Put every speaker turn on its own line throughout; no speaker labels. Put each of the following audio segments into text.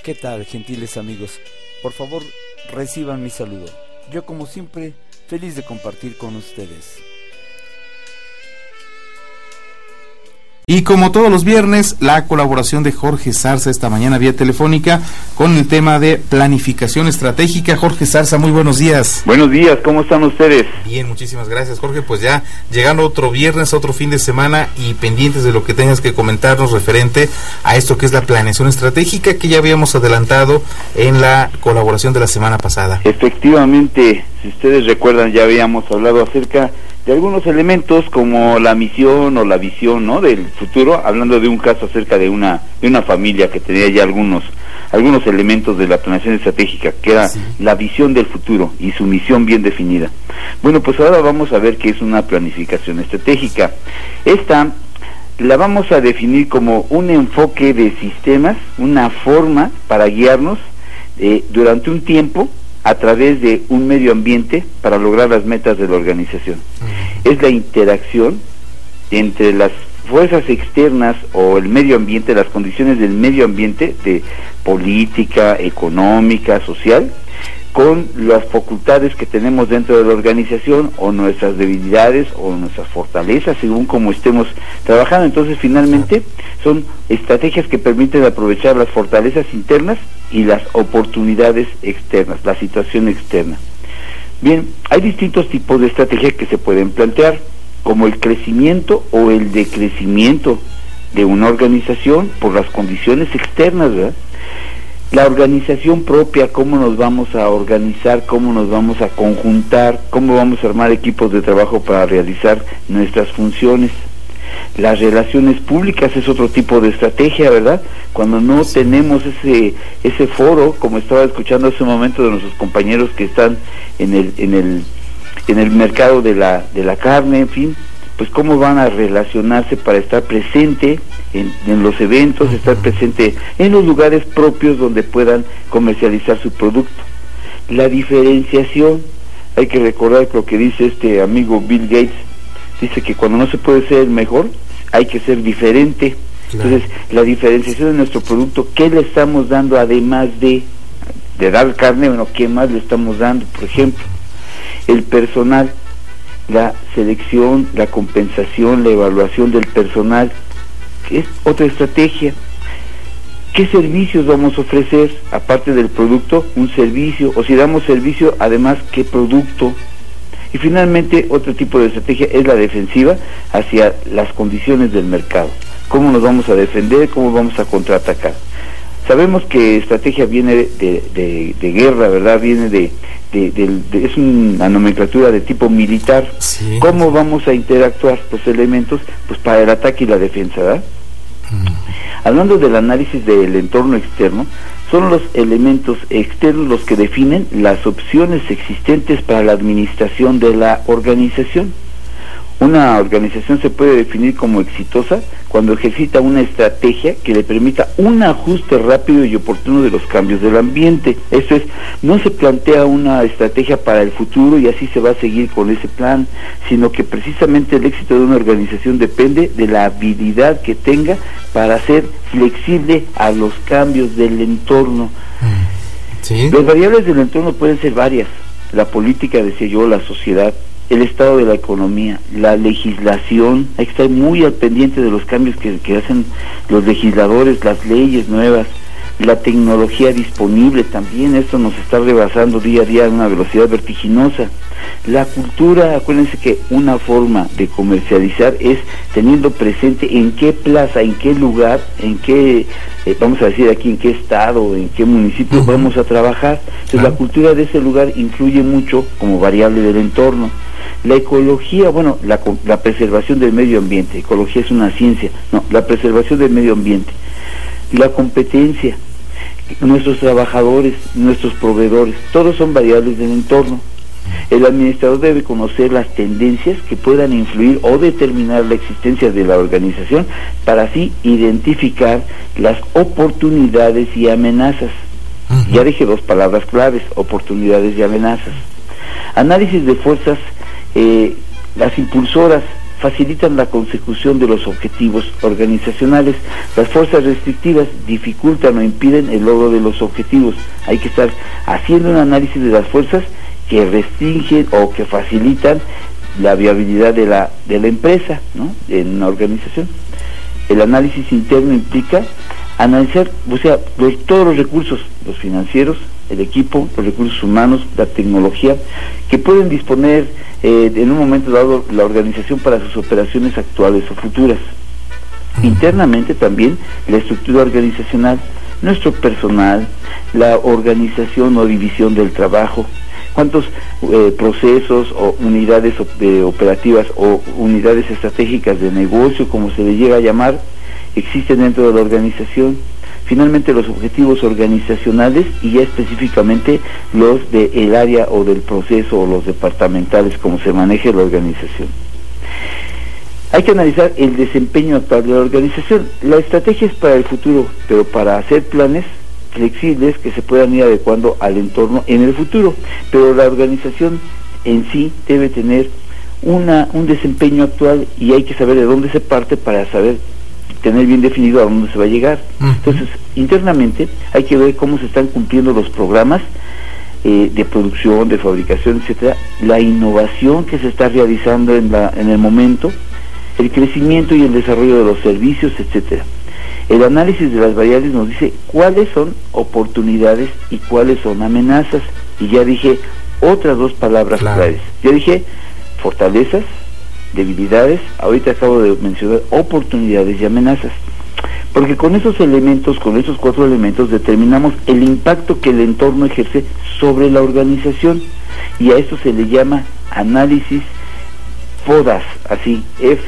¿Qué tal, gentiles amigos? Por favor, reciban mi saludo. Yo, como siempre, feliz de compartir con ustedes.
Y como todos los viernes, la colaboración de Jorge Zarza esta mañana vía telefónica con el tema de planificación estratégica. Jorge Zarza, muy buenos días.
Buenos días, ¿cómo están ustedes?
Bien, muchísimas gracias, Jorge. Pues ya llegando otro viernes, otro fin de semana y pendientes de lo que tengas que comentarnos referente a esto que es la planeación estratégica que ya habíamos adelantado en la colaboración de la semana pasada.
Efectivamente, si ustedes recuerdan, ya habíamos hablado acerca de algunos elementos como la misión o la visión, ¿no?, del futuro, hablando de un caso acerca de una familia que tenía ya algunos elementos de la planeación estratégica, que era la visión del futuro y su misión bien definida. Bueno, pues ahora vamos a ver qué es una planificación estratégica. Esta la vamos a definir como un enfoque de sistemas, una forma para guiarnos durante un tiempo a través de un medio ambiente para lograr las metas de la organización. Es la interacción entre las fuerzas externas o el medio ambiente, las condiciones del medio ambiente, de política, económica, social, con las facultades que tenemos dentro de la organización, o nuestras debilidades o nuestras fortalezas, según como estemos trabajando. Entonces, finalmente, son estrategias que permiten aprovechar las fortalezas internas y las oportunidades externas, la situación externa. Bien, hay distintos tipos de estrategias que se pueden plantear, como el crecimiento o el decrecimiento de una organización por las condiciones externas, ¿verdad? La organización propia, cómo nos vamos a organizar, cómo nos vamos a conjuntar, cómo vamos a armar equipos de trabajo para realizar nuestras funciones. Las relaciones públicas es otro tipo de estrategia, ¿verdad? Cuando no tenemos ese foro, como estaba escuchando hace un momento de nuestros compañeros que están en el mercado de la carne, en fin, pues cómo van a relacionarse para estar presente en los eventos, estar presente en los lugares propios donde puedan comercializar su producto. La diferenciación, hay que recordar lo que dice este amigo Bill Gates, dice que cuando no se puede ser el mejor, hay que ser diferente. Claro. Entonces, la diferenciación de nuestro producto, ¿qué le estamos dando además de dar carne? Bueno, ¿qué más le estamos dando? Por ejemplo, el personal, la selección, la compensación, la evaluación del personal, que es otra estrategia. ¿Qué servicios vamos a ofrecer? Aparte del producto, un servicio, o si damos servicio, además, ¿qué producto? Y finalmente, otro tipo de estrategia es la defensiva hacia las condiciones del mercado. ¿Cómo nos vamos a defender? ¿Cómo vamos a contraatacar? Sabemos que estrategia viene de guerra, ¿verdad? Viene es una nomenclatura de tipo militar. Sí. ¿Cómo vamos a interactuar los elementos? Pues para el ataque y la defensa, ¿verdad? Hablando del análisis del entorno externo, son los elementos externos los que definen las opciones existentes para la administración de la organización. Una organización se puede definir como exitosa cuando ejercita una estrategia que le permita un ajuste rápido y oportuno de los cambios del ambiente. Esto es, no se plantea una estrategia para el futuro y así se va a seguir con ese plan, sino que precisamente el éxito de una organización depende de la habilidad que tenga para ser flexible a los cambios del entorno. ¿Sí? Las variables del entorno pueden ser varias: la política, decía yo, la sociedad, el estado de la economía, la legislación. Hay que estar muy al pendiente de los cambios que hacen los legisladores, las leyes nuevas, la tecnología disponible también. Esto nos está rebasando día a día a una velocidad vertiginosa. La cultura, acuérdense que una forma de comercializar es teniendo presente en qué plaza, en qué lugar, en qué, vamos a decir aquí, en qué estado, en qué municipio vamos a trabajar. Entonces la cultura de ese lugar influye mucho como variable del entorno. La ecología, bueno, la preservación del medio ambiente. Ecología es una ciencia, no, la preservación del medio ambiente. La competencia, nuestros trabajadores, nuestros proveedores, todos son variables del entorno. El administrador debe conocer las tendencias que puedan influir o determinar la existencia de la organización para así identificar las oportunidades y amenazas. Ya dije dos palabras claves: oportunidades y amenazas. Análisis de fuerzas, las impulsoras facilitan la consecución de los objetivos organizacionales. Las fuerzas restrictivas dificultan o impiden el logro de los objetivos. Hay que estar haciendo un análisis de las fuerzas que restringen o que facilitan la viabilidad de la empresa, ¿no?, en una organización. El análisis interno implica analizar, o sea, todos los recursos, los financieros, el equipo, los recursos humanos, la tecnología, que pueden disponer en un momento dado la organización para sus operaciones actuales o futuras. Internamente también la estructura organizacional, nuestro personal, la organización o división del trabajo, cuántos procesos o unidades operativas o unidades estratégicas de negocio, como se le llega a llamar, existen dentro de la organización. Finalmente, los objetivos organizacionales y ya específicamente los del área o del proceso o los departamentales, como se maneje la organización. Hay que analizar el desempeño actual de la organización. La estrategia es para el futuro, pero para hacer planes flexibles que se puedan ir adecuando al entorno en el futuro. Pero la organización en sí debe tener un desempeño actual y hay que saber de dónde se parte para saber tener bien definido a dónde se va a llegar. Entonces, internamente hay que ver cómo se están cumpliendo los programas de producción, de fabricación, etcétera, la innovación que se está realizando en el momento, el crecimiento y el desarrollo de los servicios, etcétera. El análisis de las variables nos dice cuáles son oportunidades y cuáles son amenazas. Y ya dije otras dos palabras claves. Ya dije fortalezas, debilidades, ahorita acabo de mencionar oportunidades y amenazas, porque con esos elementos, con esos 4 elementos determinamos el impacto que el entorno ejerce sobre la organización, y a esto se le llama análisis FODAS, así,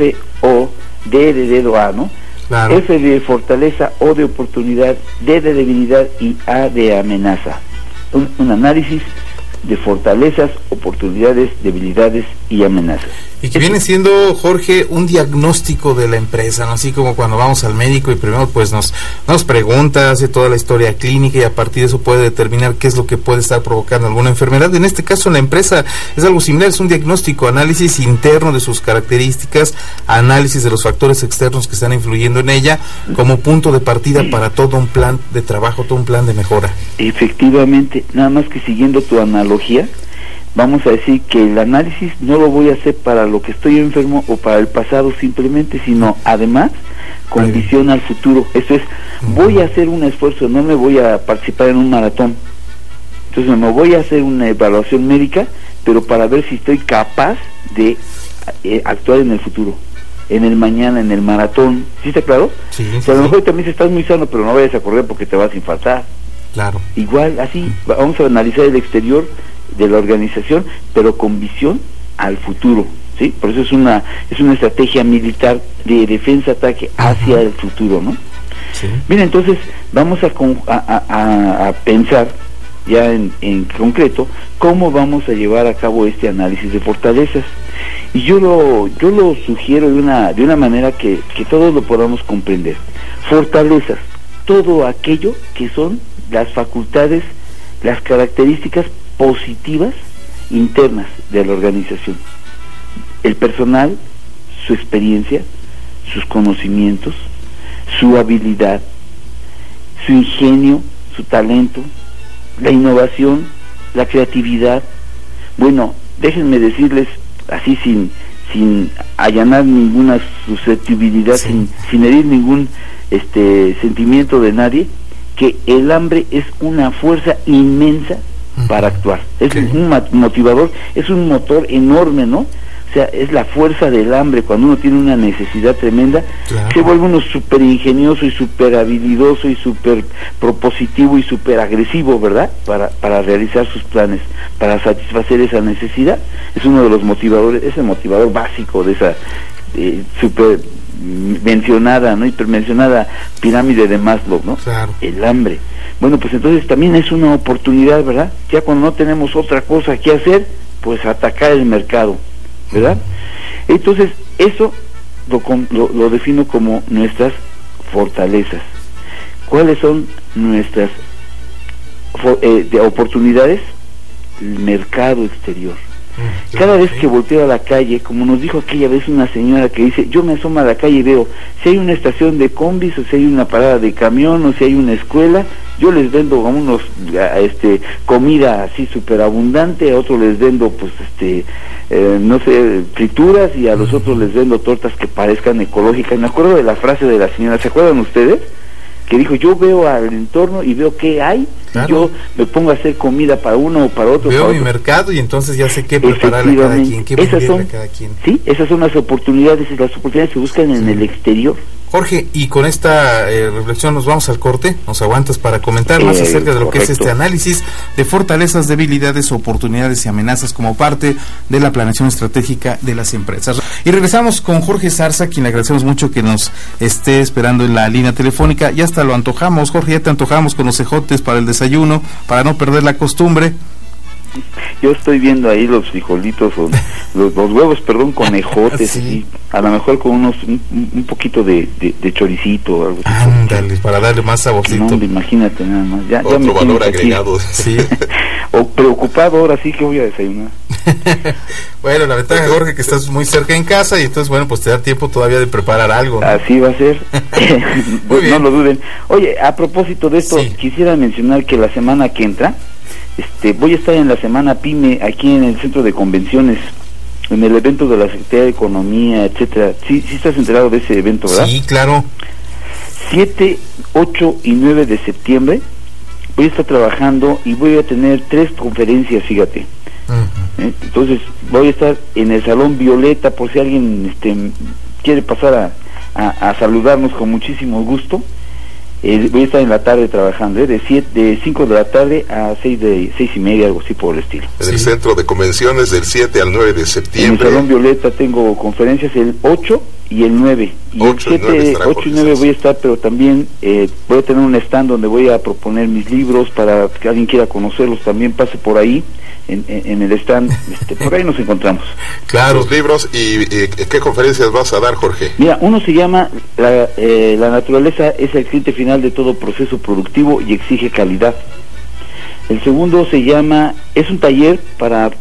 F-O-D de dedo A, ¿no? Claro. F de fortaleza, O de oportunidad, D de debilidad y A de amenaza. Un análisis de fortalezas, oportunidades, debilidades y amenazas.
Y que viene siendo, Jorge, un diagnóstico de la empresa, ¿no? Así como cuando vamos al médico y primero pues nos pregunta, hace toda la historia clínica y a partir de eso puede determinar qué es lo que puede estar provocando alguna enfermedad. En este caso en la empresa es algo similar, es un diagnóstico, análisis interno de sus características, análisis de los factores externos que están influyendo en ella como punto de partida para todo un plan de trabajo, todo un plan de mejora.
Efectivamente, nada más que siguiendo tu analogía, vamos a decir que el análisis no lo voy a hacer para lo que estoy enfermo o para el pasado simplemente, sino además con visión al futuro. Eso es, voy a hacer un esfuerzo, no me voy a participar en un maratón, entonces no voy a hacer una evaluación médica, pero para ver si estoy capaz de actuar en el futuro, en el mañana, en el maratón. ¿Sí está claro?
Sí,
o sea, a lo mejor también estás muy sano, pero no vayas a correr porque te vas a infartar.
Claro.
Igual, así, vamos a analizar el exterior de la organización, pero con visión al futuro, ¿sí? Por eso es una estrategia militar de defensa-ataque hacia el futuro, ¿no?
Sí.
Bien, entonces vamos a pensar ya en concreto cómo vamos a llevar a cabo este análisis de fortalezas. Y yo lo sugiero de una manera que todos lo podamos comprender. Fortalezas, todo aquello que son las facultades, las características positivas internas de la organización. El personal, su experiencia, sus conocimientos, su habilidad, su ingenio, su talento, la innovación, la creatividad. Bueno, déjenme decirles así sin allanar ninguna susceptibilidad, sí, sin herir ningún sentimiento de nadie, que el hambre es una fuerza inmensa para actuar. Es un motivador, es un motor enorme, ¿no? O sea, es la fuerza del hambre. Cuando uno tiene una necesidad tremenda, claro, se vuelve uno súper ingenioso y súper habilidoso y súper propositivo y súper agresivo, ¿verdad? Para realizar sus planes, para satisfacer esa necesidad. Es uno de los motivadores, es el motivador básico de esa súper mencionada, ¿no? Hipermencionada pirámide de Maslow, ¿no?
Claro.
El hambre. Bueno, pues entonces también es una oportunidad, ¿verdad? Ya cuando no tenemos otra cosa que hacer, pues atacar el mercado, ¿verdad? Entonces, eso lo defino como nuestras fortalezas. ¿Cuáles son nuestras oportunidades? El mercado exterior. Cada vez que volteo a la calle, como nos dijo aquella vez una señora que dice, yo me asomo a la calle y veo si hay una estación de combis, o si hay una parada de camión, o si hay una escuela, yo les vendo a unos comida así súper abundante, a otros les vendo pues no sé, frituras, y a los otros les vendo tortas que parezcan ecológicas. Me acuerdo de la frase de la señora, ¿se acuerdan ustedes? Que dijo, yo veo al entorno y veo qué hay, claro. Y yo me pongo a hacer comida para uno o para otro.
Veo
para
mi
otro.
Mercado y entonces ya sé qué prepararle a cada quien, qué venderle a cada quien.
Sí, esas son las oportunidades se buscan en el exterior.
Jorge, y con esta reflexión nos vamos al corte. ¿Nos aguantas para comentar más acerca de lo que es este análisis de fortalezas, debilidades, oportunidades y amenazas como parte de la planeación estratégica de las empresas? Y regresamos con Jorge Zarza, quien le agradecemos mucho que nos esté esperando en la línea telefónica. Ya hasta lo antojamos, Jorge, ya te antojamos con los ejotes para el desayuno, para no perder la costumbre.
Yo estoy viendo ahí los frijolitos, o los huevos, perdón, con ejotes,
sí.
Y a lo mejor con un poquito de choricito o algo así.
Ándale, para darle más saborcito.
No, imagínate nada más. Ya
otro
me
valor agregado.
Sí.
O preocupado, ahora sí que voy a desayunar.
Bueno, la ventaja, Jorge, que estás muy cerca en casa y entonces, bueno, pues te da tiempo todavía de preparar algo, ¿no?
Así va a ser. No lo duden. Oye, a propósito de esto,
sí.
Quisiera mencionar que la semana que entra, voy a estar en la semana PYME aquí en el centro de convenciones, en el evento de la Secretaría de Economía, etcétera. Sí estás enterado de ese evento, ¿verdad?
Sí, claro.
7, 8 y 9 de septiembre voy a estar trabajando y voy a tener 3 conferencias, fíjate. Entonces voy a estar en el Salón Violeta, por si alguien quiere pasar a saludarnos con muchísimo gusto. Voy a estar en la tarde trabajando, de 5 de la tarde a 6:30, algo así por el estilo.
En el centro de convenciones del 7 al 9 de septiembre.
En el Salón Violeta tengo conferencias el 8 y el 9. Y 8 y 9 voy a estar, pero también voy a tener un stand donde voy a proponer mis libros para que alguien quiera conocerlos, también pase por ahí. En el stand, por ahí nos encontramos.
Claro. Los libros. ¿Y qué conferencias vas a dar, Jorge?
Mira, uno se llama la naturaleza es el cliente final de todo proceso productivo y exige calidad. El segundo se llama, es un taller para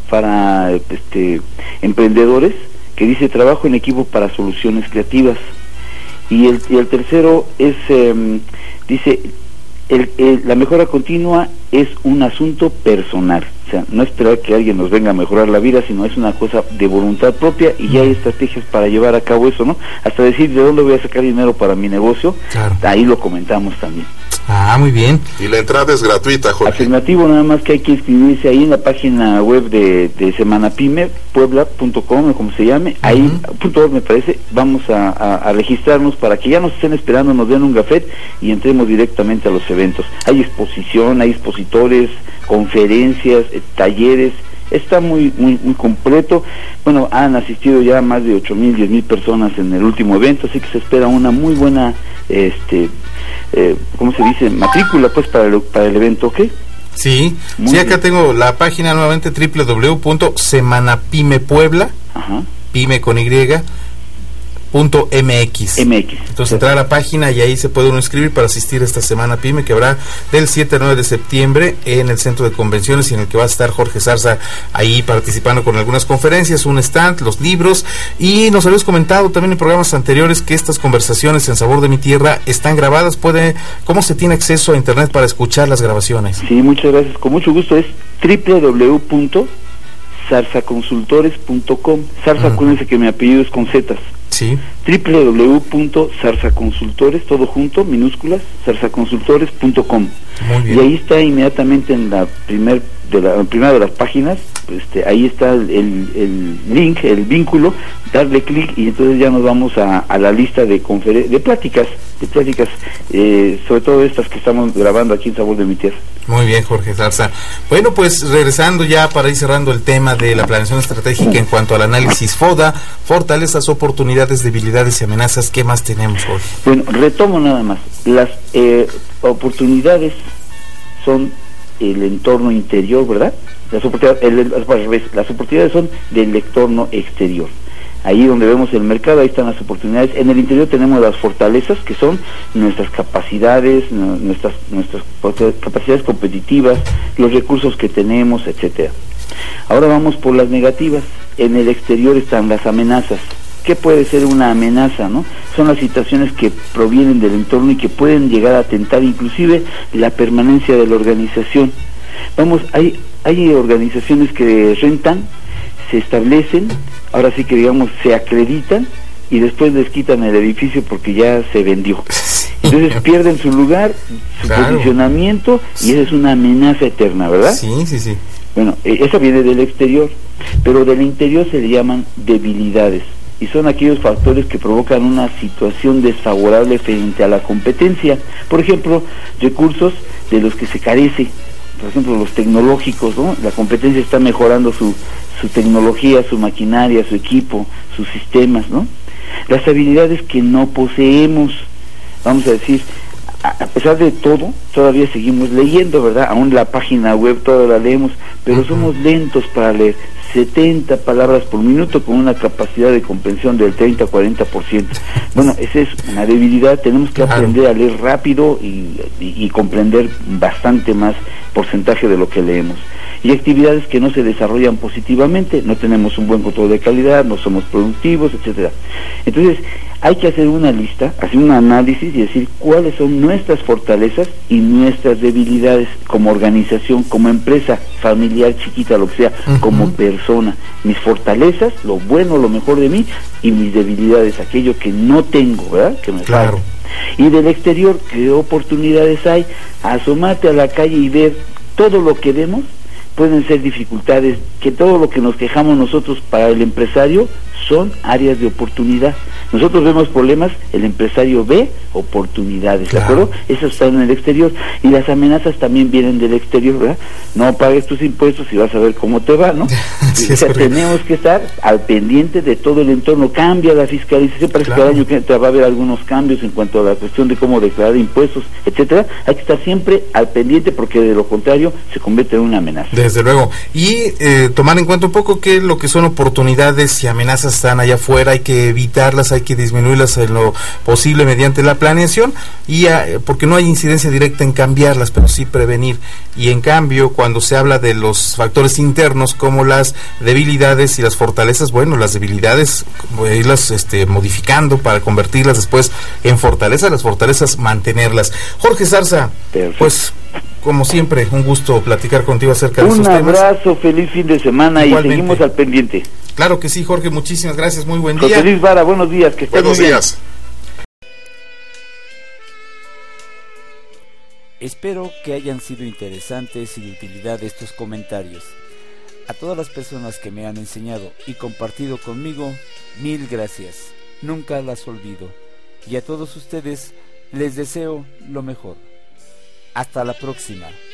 emprendedores, que dice trabajo en equipo para soluciones creativas. Y el tercero es, dice, la mejora continua es un asunto personal. O sea, no esperar que alguien nos venga a mejorar la vida, sino es una cosa de voluntad propia, y ya hay estrategias para llevar a cabo eso, ¿no? Hasta decir de dónde voy a sacar dinero para mi negocio, claro. Ahí lo comentamos también.
Ah, muy bien.
Y la entrada es gratuita, Jorge.
Afirmativo, nada más que hay que inscribirse ahí en la página web de semanapyme.puebla.com, como se llame, ahí, .org me parece, vamos a registrarnos para que ya nos estén esperando, nos den un gafet y entremos directamente a los eventos. Hay exposición, hay expositores, conferencias, talleres, está muy completo. Bueno, han asistido ya más de 8,000, 10,000 personas en el último evento, así que se espera una muy buena, ¿cómo se dice? Matrícula, pues, para el evento, ¿ok?
Sí, muy acá bien. Tengo la página nuevamente, www.semanapymepuebla, pyme con Y, .mx. Entonces entrar a la página y ahí se puede uno inscribir para asistir a esta semana PYME que habrá del 7 al 9 de septiembre en el centro de convenciones, y en el que va a estar Jorge Zarza ahí participando con algunas conferencias, un stand, los libros. Y nos habías comentado también en programas anteriores que estas conversaciones en Sabor de mi Tierra están grabadas. ¿Cómo se tiene acceso a internet para escuchar las grabaciones?
Sí, muchas gracias, con mucho gusto. Es www.zarzaconsultores.com. Zarza, acuérdense que mi apellido es con zetas.
Sí.
www.zarzaconsultores, todo junto, minúsculas, zarzaconsultores.com.
Muy bien.
Y ahí está inmediatamente en la primera de las páginas, ahí está el link, el vínculo, darle clic y entonces ya nos vamos a la lista de pláticas, sobre todo estas que estamos grabando aquí en Sabor de mi Tierra.
Muy bien, Jorge Zarza. Bueno, pues regresando ya para ir cerrando el tema de la planeación estratégica en cuanto al análisis FODA, fortalezas, oportunidades, debilidades y amenazas, ¿qué más tenemos, Jorge?
Bueno, retomo nada más. Las oportunidades son el entorno interior, ¿verdad? Las oportunidades son del entorno exterior. Ahí donde vemos el mercado, ahí están las oportunidades. En el interior tenemos las fortalezas, que son nuestras capacidades, nuestras capacidades competitivas, los recursos que tenemos, etcétera. Ahora vamos por las negativas. En el exterior están las amenazas. ¿Qué puede ser una amenaza, no? Son las situaciones que provienen del entorno y que pueden llegar a atentar inclusive la permanencia de la organización. Vamos, hay organizaciones que rentan, se establecen, ahora sí que digamos se acreditan y después les quitan el edificio porque ya se vendió. Entonces pierden su lugar, su posicionamiento, y esa es una amenaza eterna, ¿verdad?
Sí.
Bueno, esa viene del exterior, pero del interior se le llaman debilidades, y son aquellos factores que provocan una situación desfavorable frente a la competencia. Por ejemplo, recursos de los que se carece, por ejemplo los tecnológicos, ¿no? La competencia está mejorando su tecnología, su maquinaria, su equipo, sus sistemas, ¿no? Las habilidades que no poseemos, vamos a decir, a pesar de todo, todavía seguimos leyendo, ¿verdad? Aún la página web toda la leemos, pero somos lentos para leer. 70 palabras por minuto con una capacidad de comprensión del 30-40%. Bueno, esa es una debilidad. Tenemos que aprender a leer rápido y comprender bastante más porcentaje de lo que leemos. Y actividades que no se desarrollan positivamente, no tenemos un buen control de calidad, no somos productivos, etcétera. Entonces, hay que hacer una lista, hacer un análisis y decir cuáles son nuestras fortalezas y nuestras debilidades como organización, como empresa familiar, chiquita, lo que sea, como persona. Mis fortalezas, lo bueno, lo mejor de mí, y mis debilidades, aquello que no tengo, ¿verdad? Que me falta. Y del exterior, ¿qué oportunidades hay? Asomarte a la calle y ver todo lo que vemos. Pueden ser dificultades, que todo lo que nos quejamos nosotros para el empresario son áreas de oportunidad. Nosotros vemos problemas, el empresario ve oportunidades, ¿de acuerdo? Eso está en el exterior. Y las amenazas también vienen del exterior, ¿verdad? No pagues tus impuestos y vas a ver cómo te va, ¿no? Sí, o sea, tenemos que estar al pendiente de todo el entorno. Cambia la fiscalización, parece que cada año que va a haber algunos cambios en cuanto a la cuestión de cómo declarar impuestos, etcétera. Hay que estar siempre al pendiente porque de lo contrario se convierte en una amenaza.
Desde luego. Y tomar en cuenta un poco que lo que son oportunidades y amenazas están allá afuera, hay que evitarlas, hay que disminuirlas en lo posible mediante la planeación, y porque no hay incidencia directa en cambiarlas, pero sí prevenir. Y en cambio, cuando se habla de los factores internos como las debilidades y las fortalezas, bueno, las debilidades irlas modificando para convertirlas después en fortalezas, las fortalezas mantenerlas. Jorge Zarza, pues como siempre, un gusto platicar contigo acerca de esos temas.
Un abrazo, feliz fin de semana. Igualmente. Y seguimos al pendiente.
Claro que sí, Jorge, muchísimas gracias, muy buen día.
José Luis Vara, buenos días, que estén muy bien.
Buenos días.
Espero que hayan sido interesantes y de utilidad estos comentarios. A todas las personas que me han enseñado y compartido conmigo, mil gracias. Nunca las olvido. Y a todos ustedes les deseo lo mejor. Hasta la próxima.